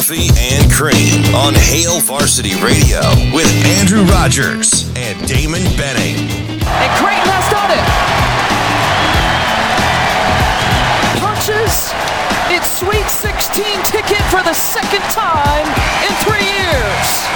Coffee and Cream on Hail Varsity Radio with Andrew Rogers and Damon Benning. And Creighton has done it. Punches its Sweet 16 ticket for the second time in 3 years.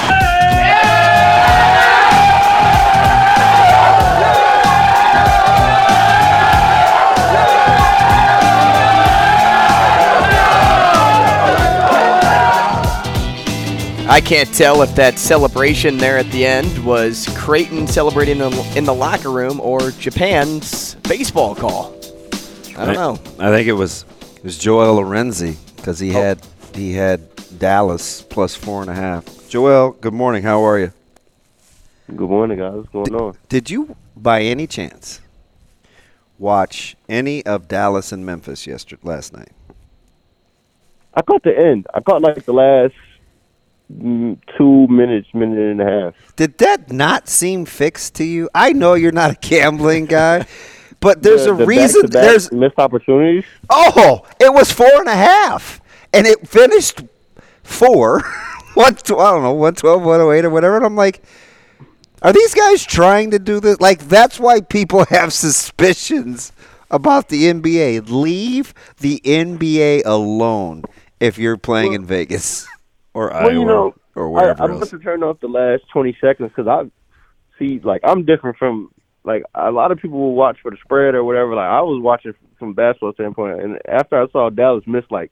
I can't tell if that celebration there at the end was Creighton celebrating in the locker room or Japan's baseball call. I don't know. I think it was Joel Lorenzi because he had Dallas plus 4.5. Joel, good morning. How are you? Good morning, guys. What's going on? Did you, by any chance, watch any of Dallas and Memphis last night? I caught the end. I caught like the last 2 minutes, minute and a half. Did that not seem fixed to you? I know you're not a gambling guy, but there's a reason. There's missed opportunities. Oh, it was 4.5, and it finished 4. I don't know, 112, 108, or whatever. And I'm like, are these guys trying to do this? Like, that's why people have suspicions about the NBA. Leave the NBA alone if you're playing in Vegas. Or Iowa, or wherever I else. must have turned off the last 20 seconds because I'm different from, like, a lot of people will watch for the spread or whatever. Like, I was watching from a basketball standpoint, and after I saw Dallas miss, what?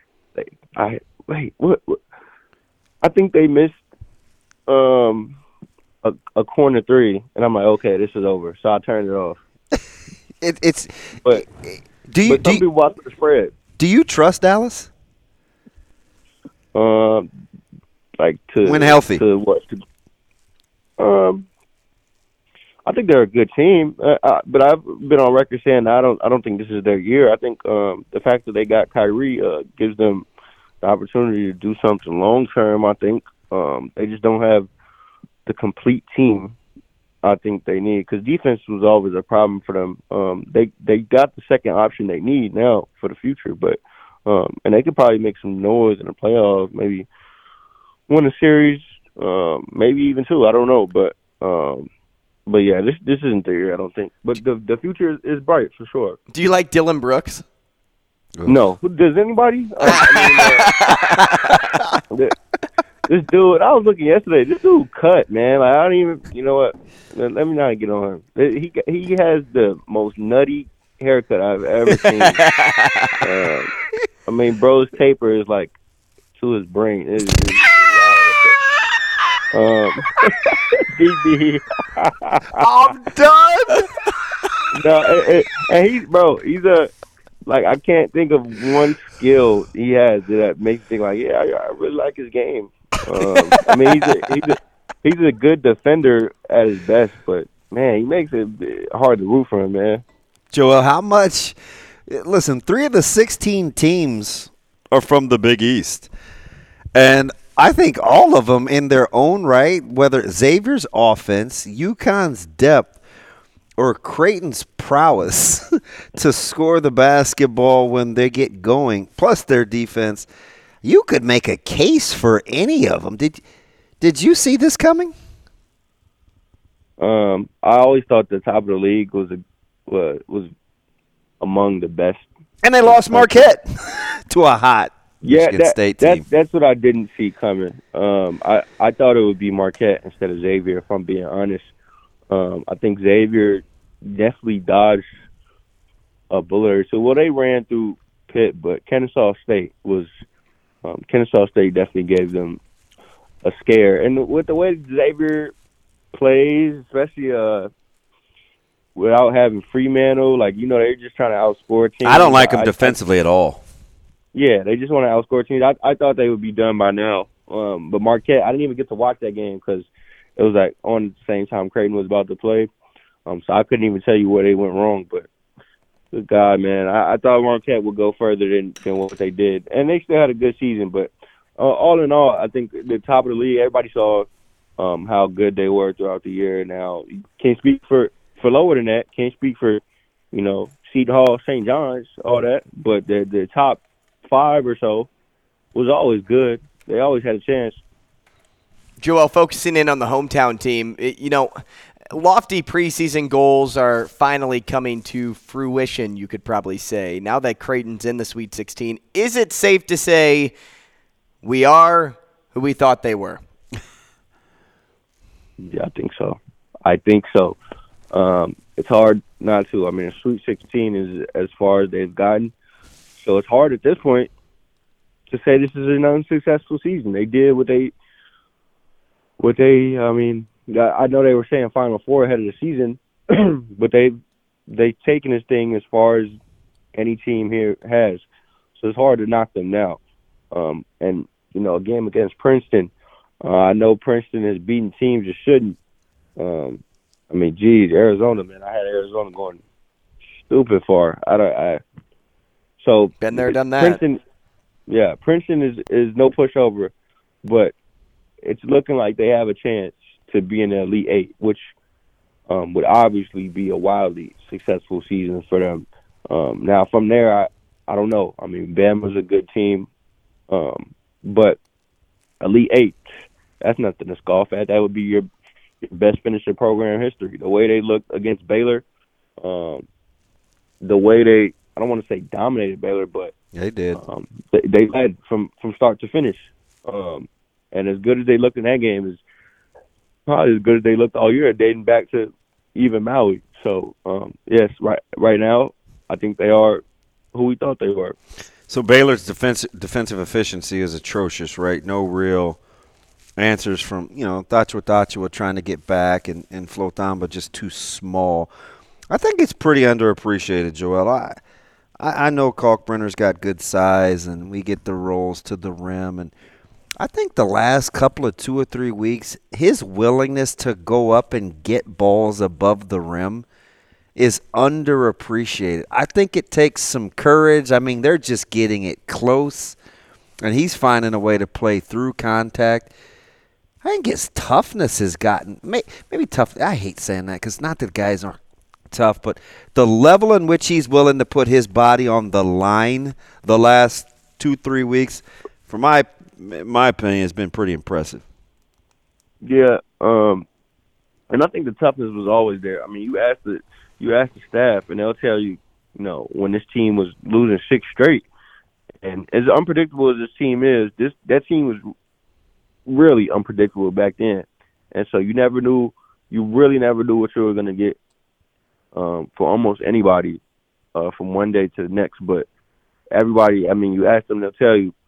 I think they missed a corner three, and I'm like, okay, this is over. So I turned it off. But some people watch for the spread. Do you trust Dallas? When healthy. I think they're a good team, but I've been on record saying I don't think this is their year. I think the fact that they got Kyrie gives them the opportunity to do something long term. I think they just don't have the complete team I think they need, because defense was always a problem for them. They got the second option they need now for the future, but. And they could probably make some noise in the playoffs, maybe win a series, maybe even 2. I don't know, but yeah, this isn't the year, I don't think. But the future is bright for sure. Do you like Dylan Brooks? No, does anybody? This dude, I was looking yesterday. This dude cut, man. Like, I don't even. You know what? Let me not get on him. He has the most nutty haircut I've ever seen. I mean, bro's taper is like to his brain. It's DB. I'm done. No, and he's I can't think of one skill he has that makes me think like, yeah, I really like his game. I mean, he's a good defender at his best, but man, he makes it hard to root for him, man. Joel, how much? Listen, 3 of the 16 teams are from the Big East. And I think all of them in their own right, whether Xavier's offense, UConn's depth, or Creighton's prowess to score the basketball when they get going, plus their defense, you could make a case for any of them. Did you see this coming? I always thought the top of the league was among the best. And they lost Marquette to a hot Michigan State team. That's what I didn't see coming. I thought it would be Marquette instead of Xavier, if I'm being honest. I think Xavier definitely dodged a bullet or two. Well, they ran through Pitt, but Kennesaw State definitely gave them a scare. And with the way Xavier plays, especially without having Fremantle, they're just trying to outscore teams. I don't like them defensively at all. Yeah, they just want to outscore teams. I thought they would be done by now. But Marquette, I didn't even get to watch that game because it was on the same time Creighton was about to play. So I couldn't even tell you where they went wrong. But good God, man, I thought Marquette would go further than what they did. And they still had a good season. But all in all, I think the top of the league, everybody saw how good they were throughout the year. Now, you can't speak for lower than that. Can't speak for, Seton Hall, St. John's, all that. But the top 5 or so, was always good. They always had a chance. Joel, focusing in on the hometown team, lofty preseason goals are finally coming to fruition, you could probably say. Now that Creighton's in the Sweet 16, is it safe to say we are who we thought they were? Yeah, I think so. It's hard not to. I mean, Sweet 16 is as far as they've gotten. So it's hard at this point to say this is an unsuccessful season. They did what they I mean, I know they were saying Final Four ahead of the season, but they've taken this thing as far as any team here has. So it's hard to knock them now. And, a game against Princeton, I know Princeton has beaten teams that shouldn't. I mean, geez, Arizona, man. I had Arizona going stupid far. So been there, done that. Princeton is no pushover, but it's looking like they have a chance to be in the Elite Eight, which would obviously be a wildly successful season for them. Now, from there, I don't know. I mean, Bama's a good team, but Elite Eight, that's nothing to scoff at. That would be your best finish in program history. The way they looked against Baylor, the way they, I don't want to say dominated Baylor, but they did. They led from start to finish. And as good as they looked in that game is probably as good as they looked all year, dating back to even Maui. So, yes, right now, I think they are who we thought they were. So Baylor's defensive efficiency is atrocious, right? No real answers from, Thachua trying to get back and Flotan, but just too small. I think it's pretty underappreciated, Joel. I know Kalkbrenner's got good size, and we get the rolls to the rim. And I think the last couple of 2 or 3 weeks, his willingness to go up and get balls above the rim is underappreciated. I think it takes some courage. I mean, they're just getting it close, and he's finding a way to play through contact. I think his toughness has gotten maybe tough. I hate saying that because not that guys aren't tough, but the level in which he's willing to put his body on the line the last 2-3 weeks, for my opinion, has been pretty impressive. Yeah, and I think the toughness was always there. I mean, you ask the staff, and they'll tell you, when this team was losing 6 straight, and as unpredictable as this team is, that team was really unpredictable back then, and so you really never knew what you were going to get for almost anybody from one day to the next. But everybody, I mean, you ask them, they'll tell you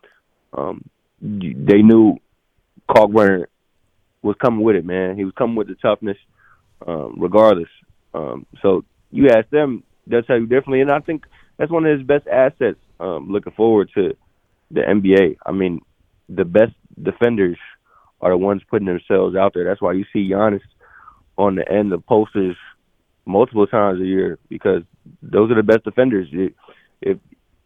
they knew Kalkbrenner was coming with it, man. He was coming with the toughness regardless. So you ask them, they'll tell you differently, and I think that's one of his best assets looking forward to the NBA. I mean, the best defenders are the ones putting themselves out there. That's why you see Giannis on the end of posters multiple times a year, because those are the best defenders. If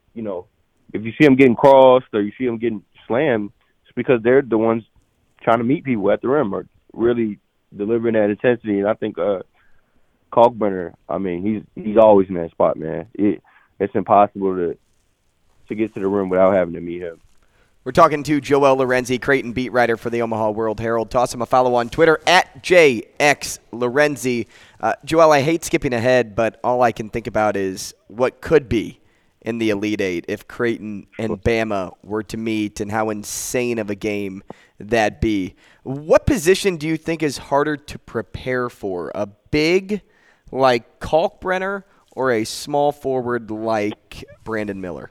you see them getting crossed or you see them getting slammed, it's because they're the ones trying to meet people at the rim or really delivering that intensity. And I think Kalkbrenner, I mean, he's always in that spot, man. It's impossible to get to the rim without having to meet him. We're talking to Joel Lorenzi, Creighton beat writer for the Omaha World Herald. Toss him a follow on Twitter at JXLorenzi. Joel, I hate skipping ahead, but all I can think about is what could be in the Elite Eight if Creighton and Bama were to meet, and how insane of a game that'd be. What position do you think is harder to prepare for? A big like Kalkbrenner or a small forward like Brandon Miller?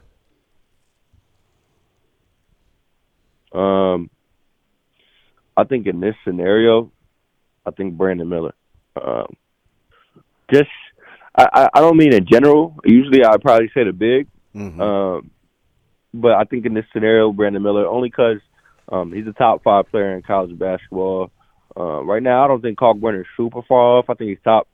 I think in this scenario, I think Brandon Miller. I don't mean in general. Usually I'd probably say the big. Mm-hmm. But I think in this scenario, Brandon Miller, only because he's a top 5 player in college basketball. Right now, I don't think Kalkbrenner is super far off. I think he's top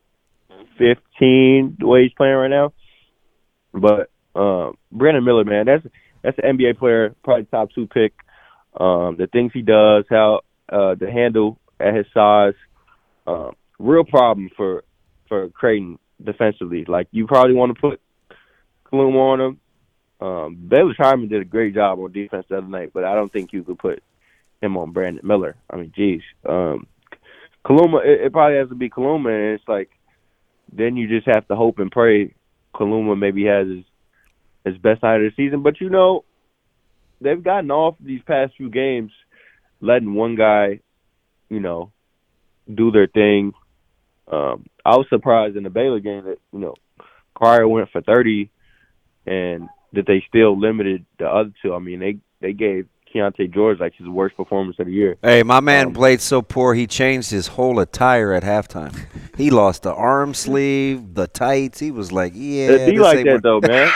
15 the way he's playing right now. But Brandon Miller, man, that's an NBA player, probably top 2 pick. The things he does, how the handle at his size, real problem for Creighton defensively. Like, you probably want to put Kaluma on him, Baylor Sharman did a great job on defense the other night, but I don't think you could put him on Brandon Miller. I mean, geez. Kaluma, it probably has to be Kaluma, and it's like then you just have to hope and pray Kaluma maybe has his best night of the season. But, they've gotten off these past few games letting one guy, do their thing. I was surprised in the Baylor game that, Cryer went for 30 and that they still limited the other two. I mean, they gave Keontae George like his worst performance of the year. Hey, my man played so poor he changed his whole attire at halftime. He lost the arm sleeve, the tights. He was like, yeah. It'd be like that, though, man.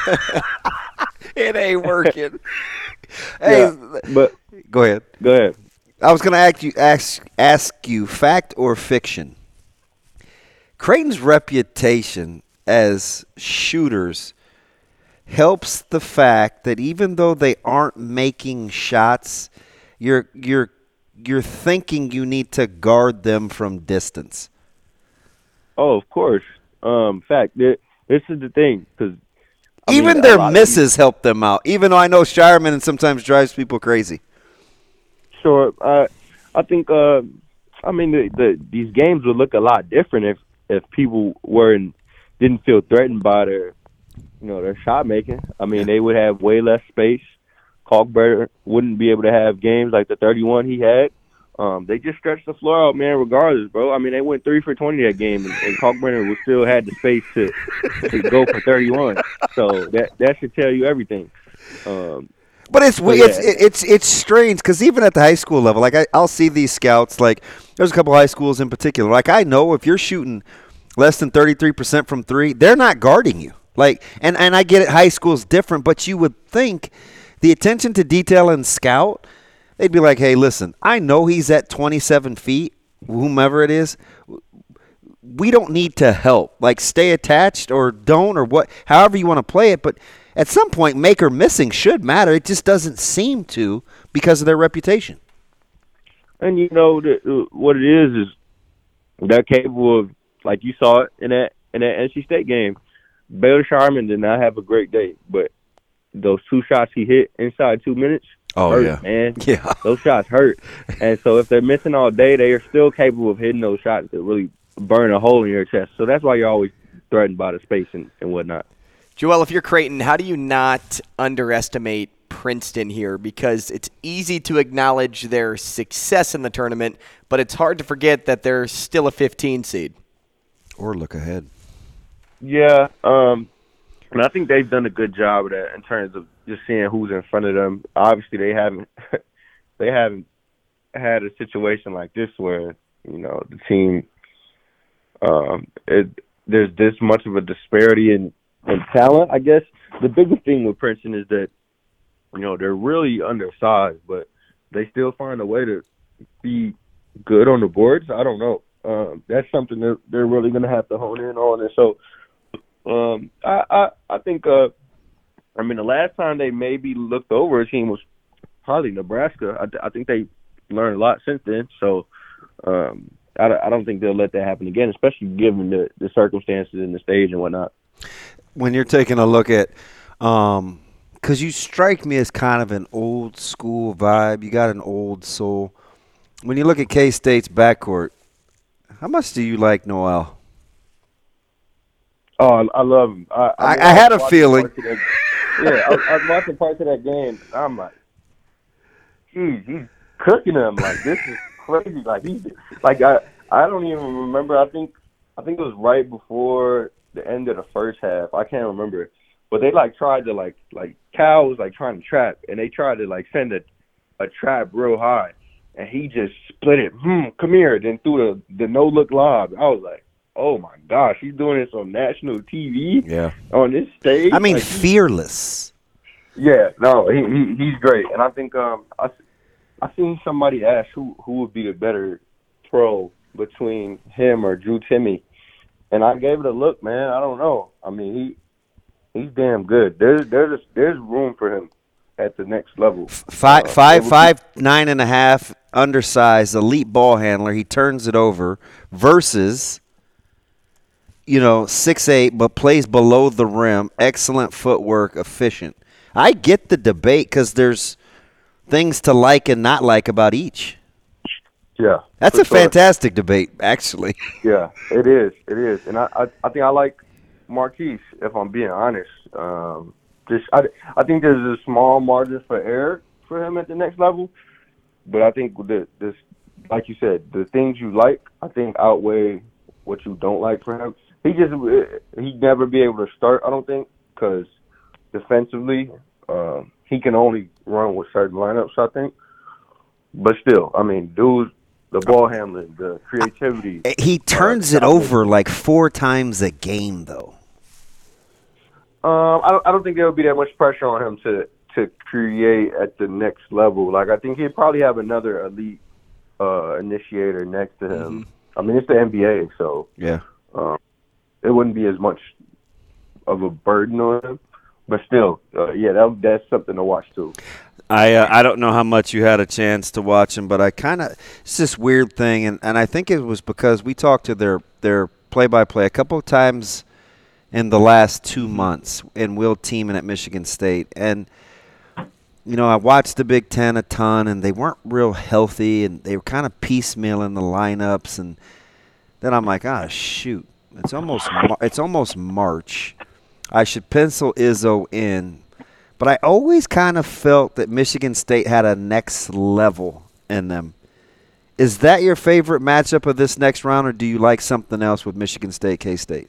It ain't working. Hey, but go ahead. Go ahead. I was going to ask you, fact or fiction? Creighton's reputation as shooters helps the fact that even though they aren't making shots, you're thinking you need to guard them from distance. Oh, of course. Fact, this is the thing, because even their misses help them out. Even though I know Shireman and sometimes drives people crazy. Sure, I think these games would look a lot different if people didn't feel threatened by their shot making. I mean, they would have way less space. Kalkbrenner wouldn't be able to have games like the 31 he had. They just stretched the floor out, man, regardless, bro. I mean, they went 3 for 20 that game, and Kalkbrenner still had the space to go for 31. So that should tell you everything. But it's strange because even at the high school level, like I'll see these scouts. Like there's a couple high schools in particular. Like I know if you're shooting less than 33% from three, they're not guarding you. Like and I get it, high school's different, but you would think the attention to detail and scout, they'd be like, hey, listen, I know he's at 27 feet, whomever it is. We don't need to help. Like stay attached or don't or what, however you want to play it. But at some point, make or missing should matter. It just doesn't seem to because of their reputation. And what it is they're capable of, like you saw it in that NC State game. Baylor Sharman did not have a great day, but those 2 shots he hit inside 2 minutes hurt, man. Yeah. Those shots hurt. And so if they're missing all day, they are still capable of hitting those shots that really burn a hole in your chest. So that's why you're always threatened by the space and whatnot. Joel, if you're Creighton, how do you not underestimate Princeton here? Because it's easy to acknowledge their success in the tournament, but it's hard to forget that they're still a 15 seed. Or look ahead. Yeah, and I think they've done a good job of that in terms of just seeing who's in front of them. Obviously, they haven't had a situation like this where the team there's this much of a disparity in talent. I guess the biggest thing with Princeton is that they're really undersized, but they still find a way to be good on the boards. I don't know. That's something that they're really going to have to hone in on. And so I think the last time they maybe looked over a team was probably Nebraska. I think they learned a lot since then. So I don't think they'll let that happen again, especially given the circumstances and the stage and whatnot. When you're taking a look at because you strike me as kind of an old school vibe. You got an old soul. When you look at K-State's backcourt, how much do you like Noel? Oh, I love him. I had a feeling. I was watching parts of that game. I'm like, geez, he's cooking them. Like, this is crazy. Like, I don't even remember. I think it was right before the end of the first half. I can't remember. But they, tried to, Cal was, trying to trap, and they tried to, send a trap real high. And he just split it. Come here. Then threw the no-look lob. I was like, oh, my gosh. He's doing this on national TV? Yeah. On this stage? I mean, fearless. Yeah. No, he's great. And I think I seen somebody ask who would be the better pro between him or Drew Timme. And I gave it a look, man. I don't know. I mean, he's damn good. There's room for him at the next level. 5'5", 9.5", undersized, elite ball handler. He turns it over versus, 6'8", but plays below the rim, excellent footwork, efficient. I get the debate because there's things to like and not like about each. Yeah. That's a fantastic debate, actually. Yeah, it is. It is. And I think I like Marquise, if I'm being honest. I think there's a small margin for error for him at the next level. But I think this, like you said, the things you like, I think outweigh what you don't like for him. He'd never be able to start, I don't think, because defensively, he can only run with certain lineups, I think. But still, I mean, dude, the ball handling, the creativity. He turns it over like 4 times a game, though. I don't think there would be that much pressure on him to create at the next level. Like, I think he'd probably have another elite initiator next to him. Mm-hmm. I mean, it's the NBA, so yeah, it wouldn't be as much of a burden on him. But still, that's something to watch too. I don't know how much you had a chance to watch him, but it's this weird thing, and I think it was because we talked to their play-by-play a couple of times in the last 2 months, and Will teaming at Michigan State. And, I watched the Big Ten a ton, and they weren't real healthy, and they were kind of piecemealing the lineups. And then I'm like, shoot, it's almost March. I should pencil Izzo in. But I always kind of felt that Michigan State had a next level in them. Is that your favorite matchup of this next round, or do you like something else with Michigan State, K-State?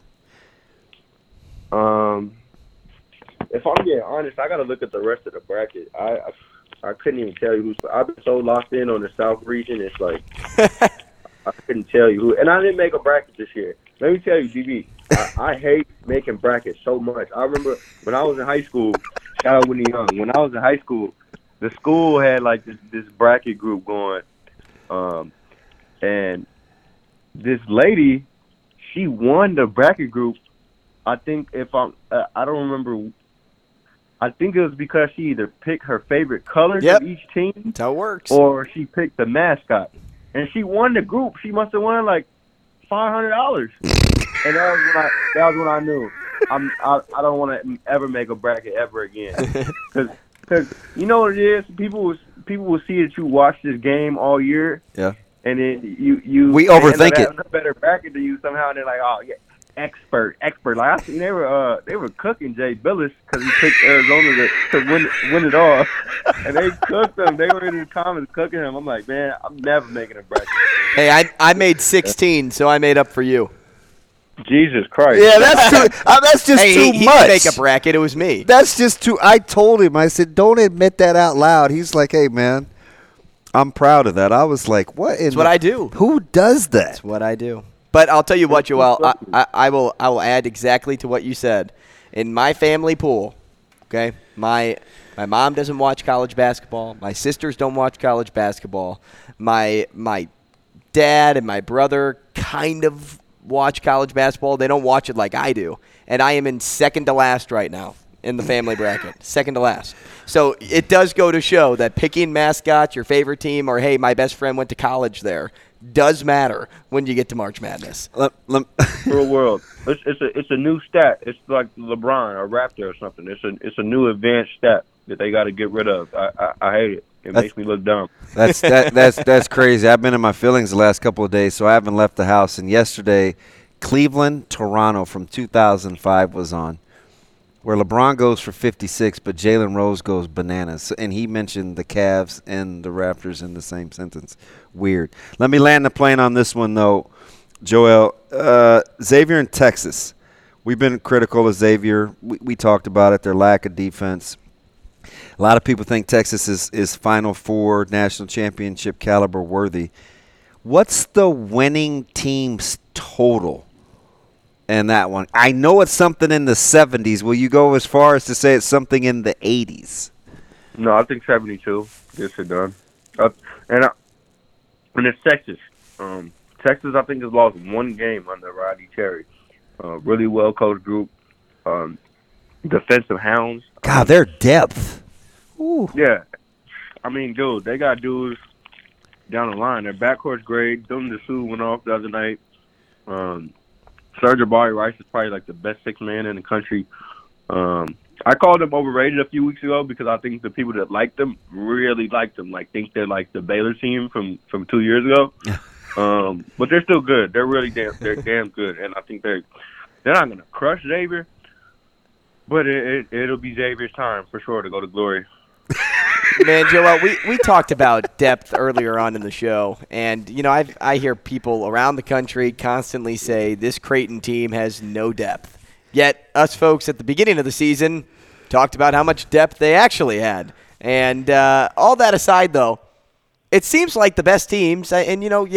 If I'm being honest, I got to look at the rest of the bracket. I couldn't even tell you who's. I've been so locked in on the South region. It's like I couldn't tell you who. And I didn't make a bracket this year. Let me tell you, DB, I hate making brackets so much. I remember when I was in high school. Shout out Whitney Young. When I was in high school, the school had like this bracket group going, and this lady, she won the bracket group. I think I don't remember. I think it was because she either picked her favorite colors of each team. That's how it works. Or she picked the mascot. And she won the group. She must have won like $500. And that was when I knew I don't want to ever make a bracket ever again. Because you know what it is? People will see that you watch this game all year. Yeah. And then we overthink it. A better bracket than you somehow, and they're like, oh yeah. Expert. Like I seen they were cooking Jay Billis because he picked Arizona to win it all, and they cooked him. They were in the comments cooking him. I'm like, man, I'm never making a bracket. Hey, I made 16, so I made up for you. Jesus Christ. Yeah, that's just too he much. Didn't make a bracket. It was me. That's just too. I told him. I said, don't admit that out loud. He's like, hey man, I'm proud of that. I was like, what? That's what I do. Who does that? That's what I do. But I'll tell you what, Joel, I will add exactly to what you said. In my family pool, okay, my mom doesn't watch college basketball. My sisters don't watch college basketball. My dad and my brother kind of watch college basketball. They don't watch it like I do. And I am in second to last right now in the family bracket, second to last. So it does go to show that picking mascots, your favorite team, or, hey, my best friend went to college there, does matter when you get to March Madness. Real world. It's a new stat. It's like LeBron or Raptor or something. It's a new advanced stat that they got to get rid of. I hate it. It makes me look dumb. That's crazy. I've been in my feelings the last couple of days, so I haven't left the house. And yesterday, Cleveland, Toronto from 2005 was on, where LeBron goes for 56, but Jalen Rose goes bananas. And he mentioned the Cavs and the Raptors in the same sentence. Weird. Let me land the plane on this one, though, Joel. Xavier in Texas. We've been critical of Xavier. We talked about it, their lack of defense. A lot of people think Texas is Final Four, national championship caliber worthy. What's the winning team's total in that one? I know it's something in the 70s. Will you go as far as to say it's something in the 80s? No, I think 72 gets it done. And it's Texas. Texas, I think, has lost one game under Rodney Terry. Really well-coached group. Defensive hounds. God, their depth. Ooh. Yeah. I mean, dude, they got dudes down the line. Their backcourt's great. Dylan DeSue went off the other night. Serge Jabari Rice is probably like the best sixth man in the country. I called him overrated a few weeks ago because I think the people that liked him really liked him. Like, think they're like the Baylor team from 2 years ago. But they're still good. They're really damn good, and I think they're not gonna crush Xavier, but it'll be Xavier's time for sure to go to glory. Man, Joel, we talked about depth earlier on in the show, and I hear people around the country constantly say this Creighton team has no depth. Yet us folks at the beginning of the season talked about how much depth they actually had. And all that aside, though, it seems like the best teams, and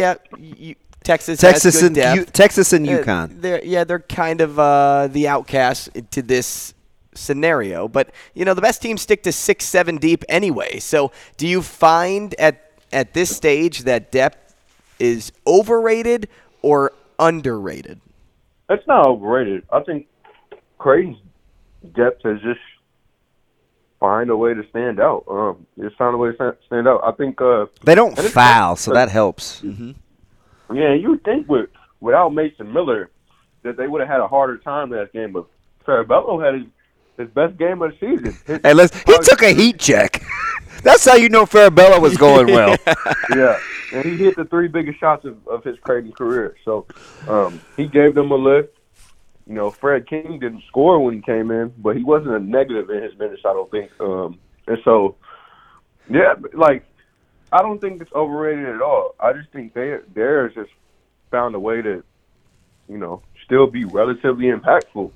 Texas has good depth. Texas and UConn. They're kind of the outcasts to this scenario. But, the best teams stick to 6-7 deep anyway. So do you find at this stage that depth is overrated or underrated? It's not overrated. I think Creighton's depth is just find a way to stand out. Just find a way to stand out. I think they don't foul, so that helps. Mm-hmm. Yeah, you would think without Mason Miller that they would have had a harder time last game, but Farabello had his best game of the season. He took a heat check. That's how you know Farabello was going well. Yeah, and he hit the 3 biggest shots of his Creighton career. So he gave them a lift. Fred King didn't score when he came in, but he wasn't a negative in his minutes, I don't think. And so, yeah, I don't think it's overrated at all. I just think they're just found a way to, still be relatively impactful.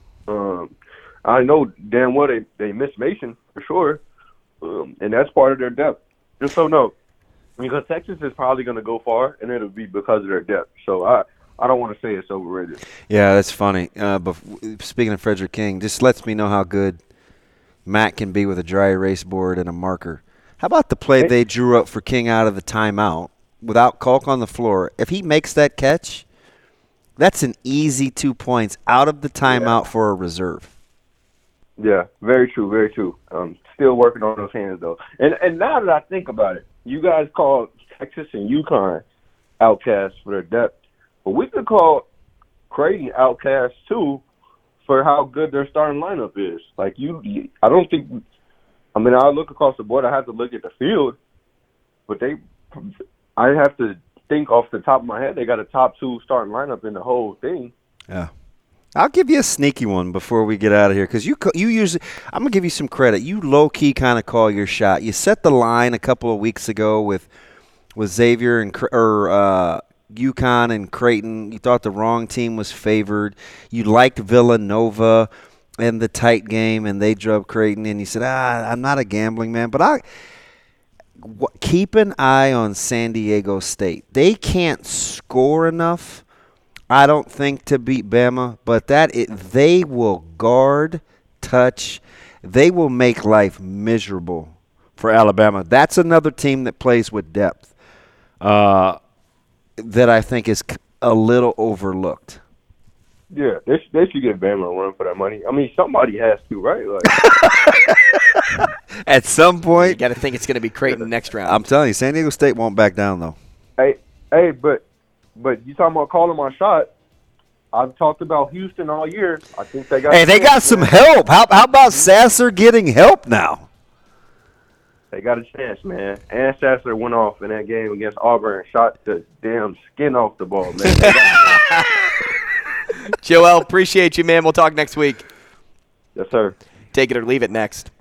I know damn well they miss Mason for sure, and that's part of their depth. Just so no, because Texas is probably going to go far, and it'll be because of their depth. So I don't want to say it's overrated. Yeah, that's funny. But speaking of Frederick King, just lets me know how good Matt can be with a dry erase board and a marker. How about the play they drew up for King out of the timeout without Kalk on the floor? If he makes that catch, that's an easy 2 points out of the timeout for a reserve. Yeah, very true, very true. Still working on those hands, though. And now that I think about it, you guys call Texas and UConn outcasts for their depth. But we could call Creighton outcasts, too, for how good their starting lineup is. I don't think – I look across the board. I have to look at the field. But I have to think off the top of my head, they got a top 2 starting lineup in the whole thing. Yeah. I'll give you a sneaky one before we get out of here because you usually – I'm going to give you some credit. You low-key kind of call your shot. You set the line a couple of weeks ago with Xavier or UConn and Creighton. You thought the wrong team was favored. You liked Villanova and the tight game, and they drove Creighton. And you said, I'm not a gambling man. But keep an eye on San Diego State. They can't score enough, I don't think, to beat Bama. But they will guard, touch. They will make life miserable for Alabama. That's another team that plays with depth. That I think is a little overlooked. Yeah, they should give Bama a run for that money. Somebody has to, right? At some point. You got to think it's going to be Creighton next round. I'm telling you, San Diego State won't back down, though. Hey, but you talking about calling my shot. I've talked about Houston all year. I think they got some help. How about Sasser getting help now? They got a chance, man. And Sasser went off in that game against Auburn and shot the damn skin off the ball, man. Joel, appreciate you, man. We'll talk next week. Yes, sir. Take it or leave it next.